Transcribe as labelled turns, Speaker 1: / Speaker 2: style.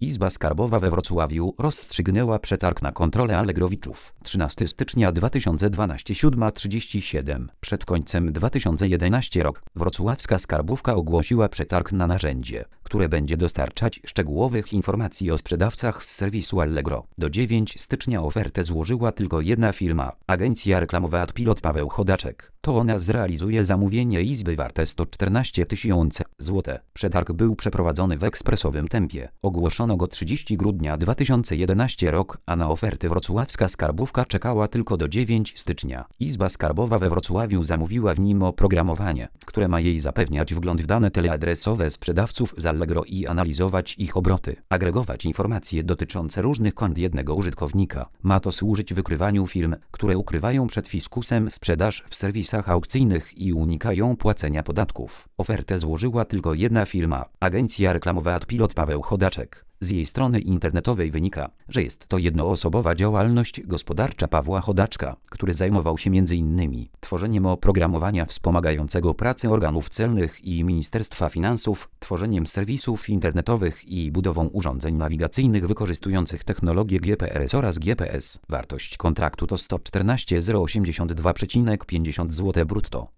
Speaker 1: Izba Skarbowa we Wrocławiu rozstrzygnęła przetarg na kontrolę Allegrowiczów. 13 stycznia 2012, 7:37. Przed końcem 2011 rok wrocławska skarbówka ogłosiła przetarg na narzędzie, które będzie dostarczać szczegółowych informacji o sprzedawcach z serwisu Allegro. Do 9 stycznia ofertę złożyła tylko jedna firma, agencja reklamowa Adpilot Paweł Chodaczek. To ona zrealizuje zamówienie izby warte 114 000 zł. Przetarg był przeprowadzony w ekspresowym tempie. Ogłoszono go 30 grudnia 2011 rok, a na oferty wrocławska skarbówka czekała tylko do 9 stycznia. Izba Skarbowa we Wrocławiu zamówiła w nim oprogramowanie, które ma jej zapewniać wgląd w dane teleadresowe sprzedawców z Allegro i analizować ich obroty, agregować informacje dotyczące różnych kont jednego użytkownika. Ma to służyć wykrywaniu firm, które ukrywają przed fiskusem sprzedaż w serwisach aukcyjnych i unikają płacenia podatków. Ofertę złożyła tylko jedna firma, agencja reklamowa Adpilot Paweł Chodaczek. Z jej strony internetowej wynika, że jest to jednoosobowa działalność gospodarcza Pawła Chodaczka, który zajmował się m.in. tworzeniem oprogramowania wspomagającego pracę organów celnych i Ministerstwa Finansów, tworzeniem serwisów internetowych i budową urządzeń nawigacyjnych wykorzystujących technologię GPRS oraz GPS. Wartość kontraktu to 114 082,50 zł brutto.